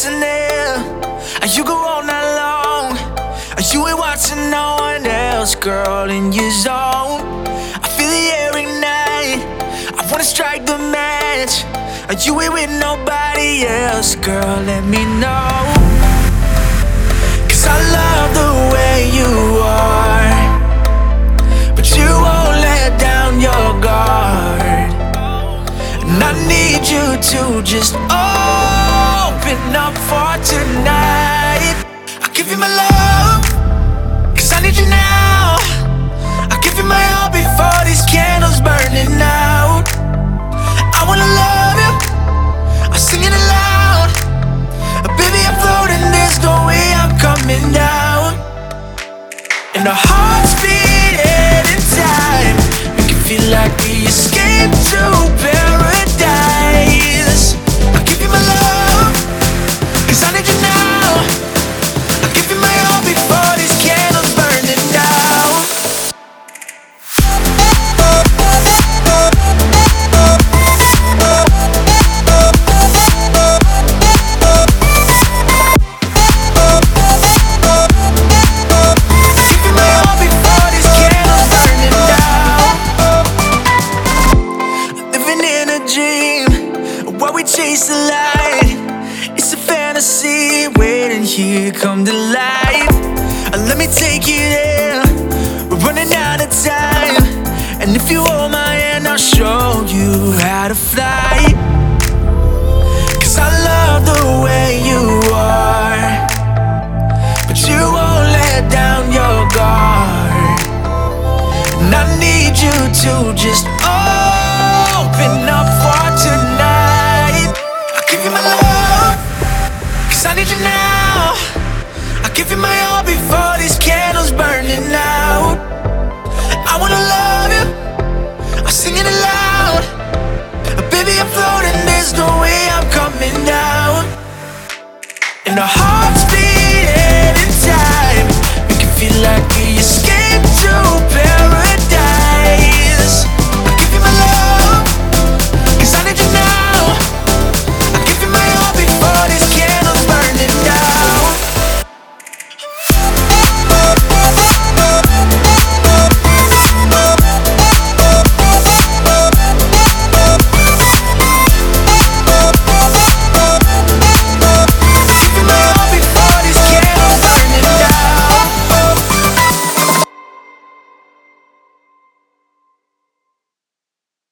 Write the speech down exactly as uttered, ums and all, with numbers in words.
listening, and you go all night long. You ain't watching no one else, girl, in your zone. I feel the air ignite, I wanna strike the match. You ain't with nobody else, girl, let me know. Cause I love the way you are, but you won't let down your guard. And I need you to just open up for tonight. I'll give you my love, cause I need you now. I'll give you my all before these candles burning out. I wanna love you, I'll sing it aloud. Baby, I'm floating, there's no way I'm coming down. And our hearts beating in time, make it feel like we escaped to paradise. I'll give you my love, cause I need you now. I'll give you my all before these candles burning down. Chase the light, it's a fantasy waiting here, come to life. Let me take you there, we're running out of time. And if you hold my hand, I'll show you how to fly. Cause I love the way you are, but you won't let down your guard. And I need you to just open up for tonight. Give you my love, cause I need you now. I'll give you my all before